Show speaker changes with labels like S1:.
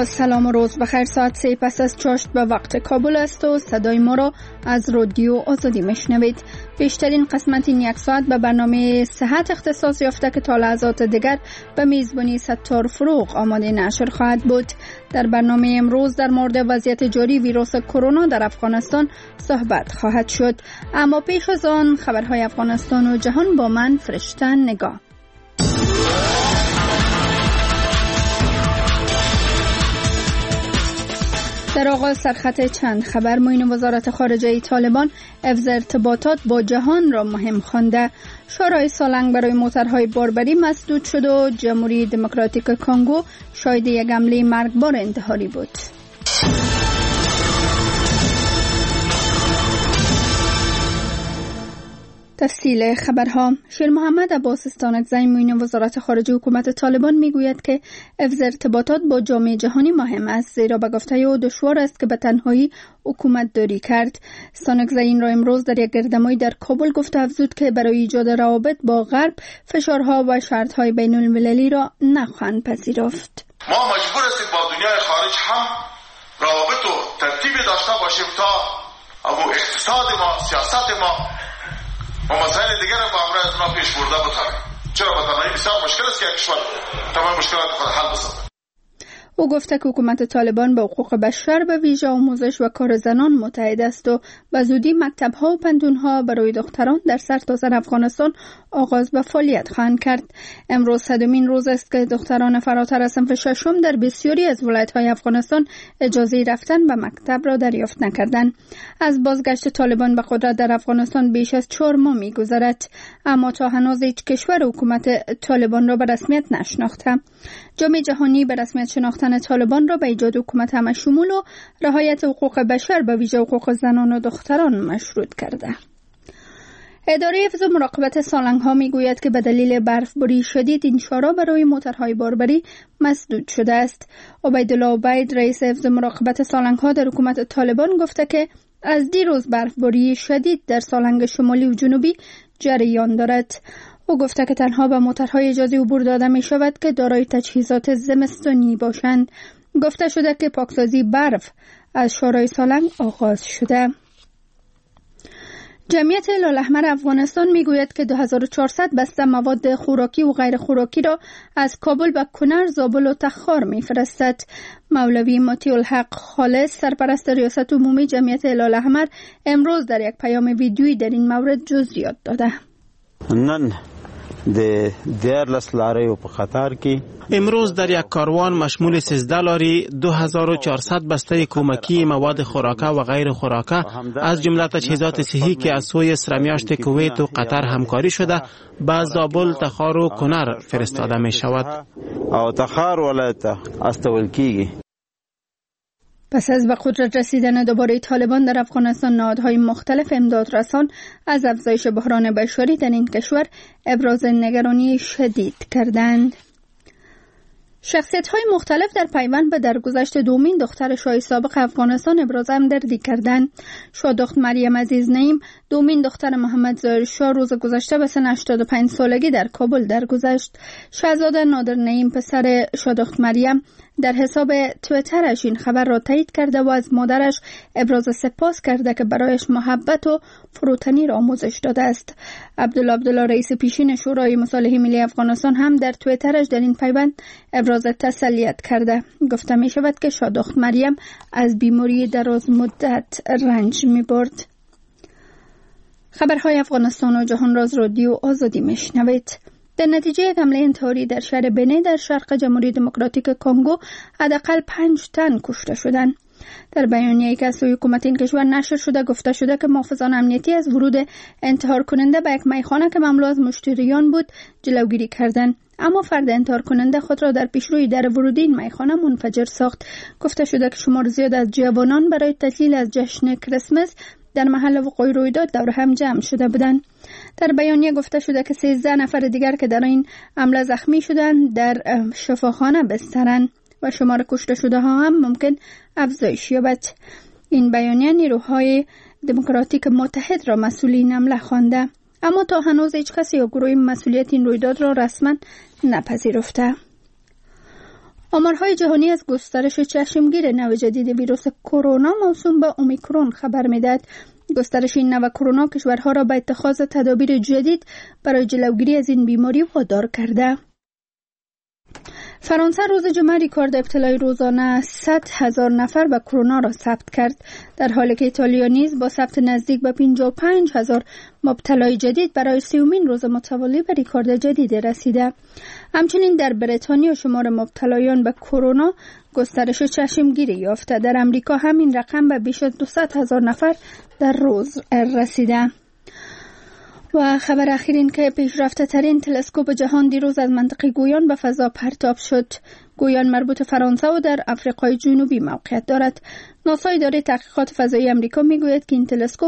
S1: با سلام و روز بخیر. ساعت 3 پس از چاشت به وقت کابل است و صدای ما را از رادیو آزادی میشنوید. بیشترین قسمت این یک ساعت به برنامه صحت اختصاص یافته که تا لحظات دیگر به میزبانی ستار فروغ آماده نشر خواهد بود. در برنامه امروز در مورد وضعیت جاری ویروس کرونا در افغانستان صحبت خواهد شد، اما پیش از آن خبرهای افغانستان و جهان با من فرشته نگاه. در آغاز سرخط چند خبر. معین وزارت خارجه طالبان حفظ ارتباطات با جهان را مهم خوانده. شورای سالنگ برای موترهای باربری مسدود شد و جمهوری دموکراتیک کنگو شاهد یک حمله مرگبار انتحاری بود. تفصیل خبرها. شیر محمد عباس استانکزی معین وزارت خارجه حکومت طالبان میگوید که حفظ ارتباطات با جامعه جهانی مهم است، زیرا به گفته او دشوار است که به تنهایی حکومت داری کرد. استانکزی این را امروز در یک گردهمایی در کابل گفته افزود که برای ایجاد روابط با غرب فشارها و شرطهای بین المللی را نخواهند پذیرفت.
S2: ما مجبور هستیم با دنیای خارج هم روابط و ترتیبی داشته باشیم تا اقتصاد ما، سیاست ما و مسائل دیگر را با همراه از ما پیش برده بتوانیم. چرا به تنهایی بسیار مشکل است که یک کشور تمام مشکلات خود حل بسازد.
S1: او گفته که حکومت طالبان به حقوق بشر به ویژه آموزش و کار زنان متحد است و به زودی مکتب‌ها و پنتون‌ها برای دختران در سرتاسر افغانستان آغاز به فعالیت خواهند کرد. امروز 100مین روز است که دختران فراتر از صنف ششم در بسیاری از ولایت‌های افغانستان اجازه رفتن به مکتب را دریافت نکردند. از بازگشت طالبان به قدرت در افغانستان بیش از 4 ماه می‌گذرد، اما تا هنوز هیچ کشور حکومت طالبان را به رسمیت نشناخته. جامعه جهانی به رسمیت شناختن طالبان را به ایجاد حکومت همه‌شمول و رعایت حقوق بشر به ویژه حقوق زنان و دختران مشروط کرده. اداره حفظ و مراقبت سالنگ‌ها میگوید که به دلیل برفباری شدید این شارع برای موترهای باربری مسدود شده است. عبیدالله عبید رئیس حفظ و مراقبت سالنگ‌ها در حکومت طالبان گفته که از دیروز برفباری شدید در سالنگ شمالی و جنوبی جریان دارد. او گفته که تنها به موترهای اجازه عبور داده می شود که دارای تجهیزات زمستانی باشند. گفته شده که پاکسازی برف از شورای سالنگ آغاز شده. جمعیت هلال احمر افغانستان میگوید که 2400 بسته مواد خوراکی و غیر خوراکی را از کابل به کنر، زابل و تخار میفرستد. مولوی مطیع الحق خالص سرپرست ریاست عمومی جمعیت هلال احمر امروز در یک پیام ویدیویی در این مورد جزئیات داده.
S3: امروز در یک کاروان مشمول 13 لاری 2400 بسته کمکی مواد خوراکه و غیر خوراکه از جمله تجهیزات صحی که از سوی سرمیاشت کویت و قطر همکاری شده به زابل، تخار و کنر فرستاده می شود.
S1: پس از به قدرت رسیدن دوباره طالبان در افغانستان، نهادهای مختلف امدادرسان از افزایش بحران بشری در این کشور ابراز نگرانی شدید کردند. شخصیت‌های مختلف در پیوند به درگذشت دومین دختر شاه سابق افغانستان ابراز همدردی کردند. شادخت مریم عزیز نعیم، دومین دختر محمد ظاهر شاه، روز گذشته به سن 85 سالگی در کابل درگذشت. شاهزاده نادر نعیم پسر شادخت مریم در حساب توییترش این خبر را تایید کرده و از مادرش ابراز سپاس کرده که برایش محبت و فروتنی را آموزش داده است. عبدالله رئیس پیشین شورای مصالحه ملی افغانستان هم در توییترش در این پیوند ابراز تسلیت کرده. گفته می شود که شادخت مریم از بیماری دراز مدت رنج می برد. خبرهای افغانستان و جهان را از رادیو آزادی می شنوید. در نتیجه یک حمله انتحاری در شهر بنه در شرق جمهوری دموکراتیک کنگو حداقل 5 تن کشته شدند. در بیانیه‌ای که از سوی حکومت این کشور نشر شده گفته شده که محافظان امنیتی از ورود انتحار کننده به یک میخانه که مملو از مشتریان بود جلوگیری کردند، اما فرد انتحار کننده خود را در پیشروی در ورودی این میخانه منفجر ساخت. گفته شده که شمار زیاد از جوانان برای تحلیل از جشن کریسمس در محل وقوع رویداد دور هم جمع شده بودند. در بیانیه گفته شده که 13 نفر دیگر که در این حمله زخمی شدند در شفاخانه بسترند و شمار کشته شده ها هم ممکن افزایش یابد. این بیانیه نیروهای دموکراتیک متحد را مسئول این حمله خوانده، اما تا هنوز هیچ کسی یا گروهی مسئولیت این رویداد را رسما نپذیرفته. آمارهای جهانی از گسترش چشمگیر نوع جدید ویروس کرونا موسوم به اومیکرون خبر می‌دهد. گسترش این نوع کرونا کشورها را به اتخاذ تدابیر جدید برای جلوگیری از این بیماری وادار کرده. فرانسه روز جمعه رکورد ابتلای روزانه 100,000 نفر به کرونا را ثبت کرد، در حالی که ایتالیا نیز با ثبت نزدیک به 55,000 مبتلای جدید برای 30مین روز متوالی به رکورد جدید رسیده. همچنین در بریتانیا شمار مبتلایان به کرونا گسترش چشمگیری یافته. در امریکا همین رقم به بیش از 200,000 نفر در روز رسیده. و خبر اخیر این که پیشرفته ترین تلسکوپ جهان دیروز از منطقه گویان به فضا پرتاب شد. گویان مربوط فرانسه و در آفریقای جنوبی موقعیت دارد. ناسا اداره تحقیقات فضایی امریکا میگوید که این تلسکوپ